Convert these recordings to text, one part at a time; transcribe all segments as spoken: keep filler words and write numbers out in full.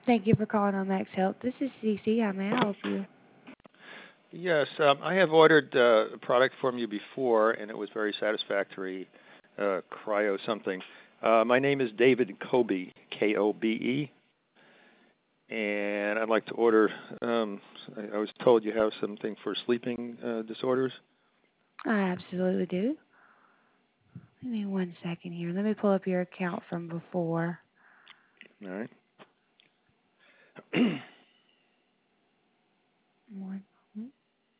Thank you for calling on Max Health. This is Cece. How may I help you? Yes, um, I have ordered uh, a product from you before, and it was very satisfactory. Uh, cryo something. Uh, my name is David Kobe, K O B E, and I'd like to order. Um, I, I was told you have something for sleeping uh, disorders. I absolutely do. Give me one second here. Let me pull up your account from before. All right. One moment.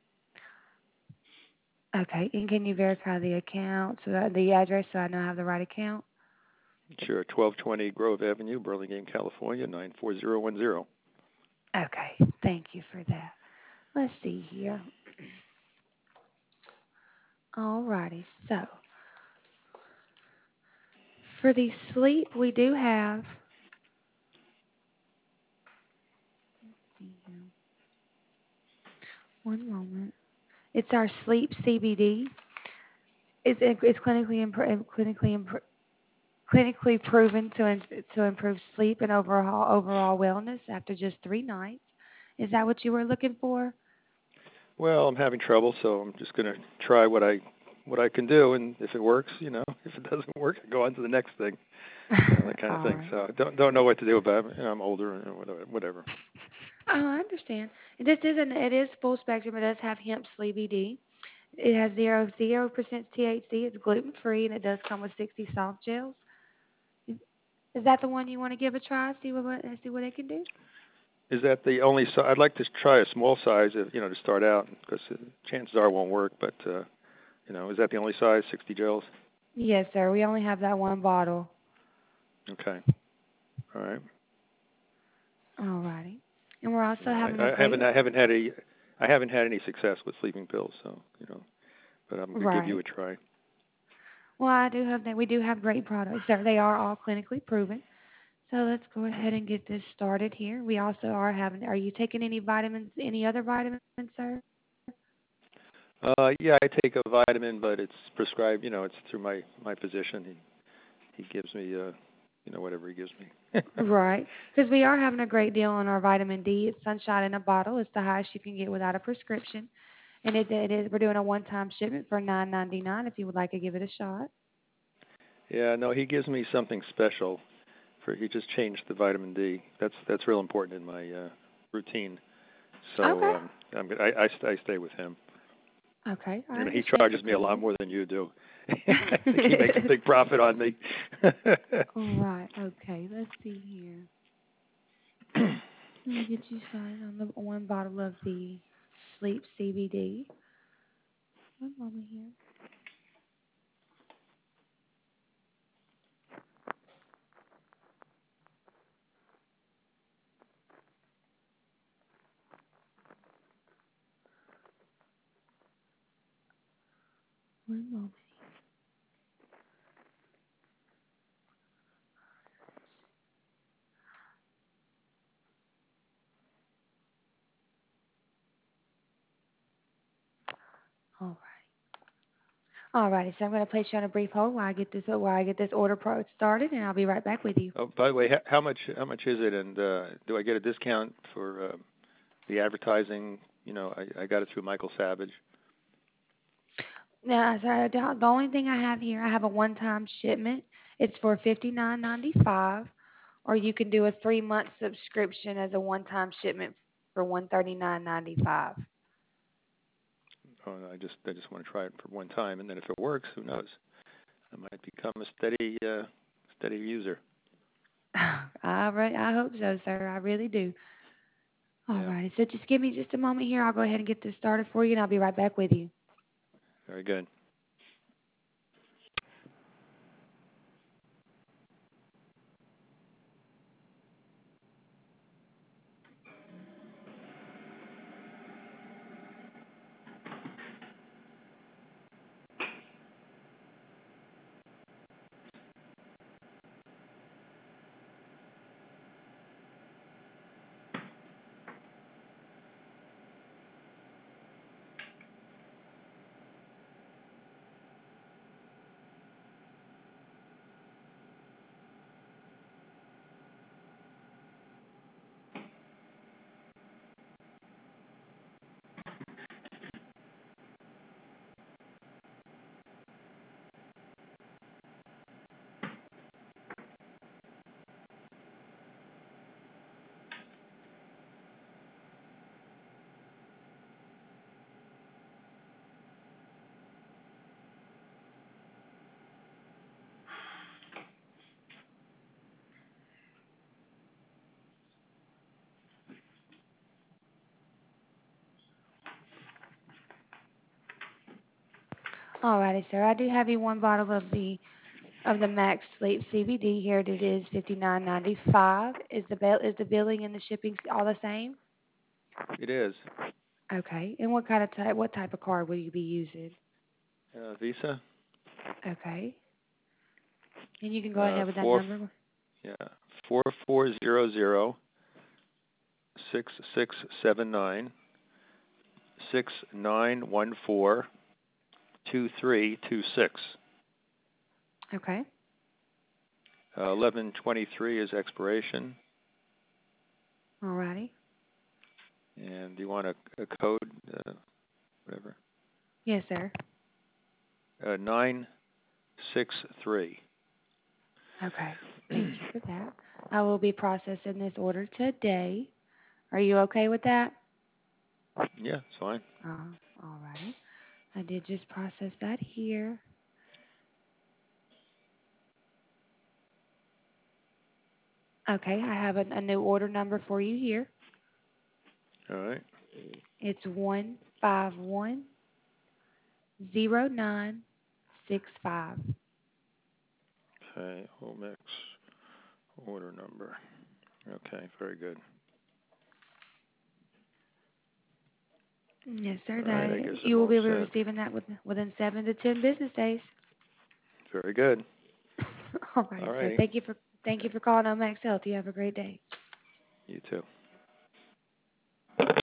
Okay, and can you verify the account, so that the address, so I know I have the right account? Sure. twelve twenty Grove Avenue, Burlingame, California, nine four zero one zero. Okay, thank you for that. Let's see here. Alrighty, so for the sleep, we do have. Let's see here. One moment. It's our sleep C B D. It's it's clinically impro- clinically impro- clinically proven to in, to improve sleep and overall overall wellness after just three nights. Is that what you were looking for? Well, I'm having trouble, so I'm just going to try what I what I can do, and if it works, you know, if it doesn't work, I go on to the next thing. You know, that kind of All thing. right. So I don't don't know what to do about it. You know, I'm older and whatever. Whatever. Oh, I understand. This is an it is full spectrum. It does have hemp C B D. It has zero zero percent T H C. It's gluten free, and it does come with sixty soft gels. Is, is that the one you want to give a try? See what what- see what it can do. Is that the only size? I'd like to try a small size, if, you know, to start out, because uh, chances are it won't work. But uh, you know, is that the only size? sixty gels. Yes, sir. We only have that one bottle. Okay. All right. All righty. And we're also Yeah, having a I, I haven't great I haven't had a I haven't had any success with sleeping pills, so you know, but I'm gonna give you right. a try. Well, I do have that. We do have great products, sir. They are all clinically proven. So let's go ahead and get this started here. We also are having. Are you taking any vitamins? Any other vitamins, sir? Uh, yeah, I take a vitamin, but it's prescribed. You know, it's through my my physician. He he gives me uh, you know, whatever he gives me. Right. Because we are having a great deal on our vitamin D. It's Sunshine in a bottle. It's the highest you can get without a prescription, and it, it is. We're doing a one-time shipment for nine ninety nine. If you would like to give it a shot. Yeah, no, he gives me something special. For he just changed the vitamin D. That's that's real important in my uh, routine. Okay. So um, I'm, I, I I stay with him, Okay. I and he understand charges me a lot completely. more than you do. I think he makes a big profit on me. All right. Okay. Let's see here. Let me get you started on the one bottle of the Sleep C B D. One moment here. One moment. All right. All righty. So I'm going to place you on a brief hold while I get this while I get this order pro started, and I'll be right back with you. Oh, by the way, how, how much how much is it, and uh, do I get a discount for uh, the advertising? You know, I, I got it through Michael Savage. Now, so the the only thing I have here, I have a one-time shipment. It's for fifty-nine ninety-five, or you can do a three-month subscription as a one-time shipment for one thirty-nine ninety-five. Oh, no, I just I just want to try it for one time, and then if it works, who knows? I might become a steady uh, steady user. I re- I hope so, sir. I really do. All Yeah, righty. So just give me just a moment here. I'll go ahead and get this started for you, and I'll be right back with you. very good. Alrighty, sir. I do have you one bottle of the of the Max Sleep C B D here. It is fifty nine ninety five. Is the bill is the billing and the shipping s- all the same? It is. Okay. And what kind of type what type of card will you be using? Uh, Visa. Okay. And you can go Uh, ahead with that four. number. Yeah. Four four zero zero six six seven nine six nine one four two three two six. Okay. Uh, eleven twenty three is expiration. Alrighty. And do you want a, a code? Uh, whatever. Yes, sir. Uh, nine six three. Okay. Thank you for that. I will be processing this order today. Are you okay with that? Yeah, it's fine. Uh, alrighty. I did just process that here. Okay, I have a, a new order number for you here. All right. It's one five one zero nine six five. Okay. Omex order number. Okay, very good. Yes, sir. All right, I That guess you I'm will all be set. receiving that within, within seven to ten business days. Very good. All right, All sir. righty. Thank you for thank you for calling Omax Health. You have a great day. You too.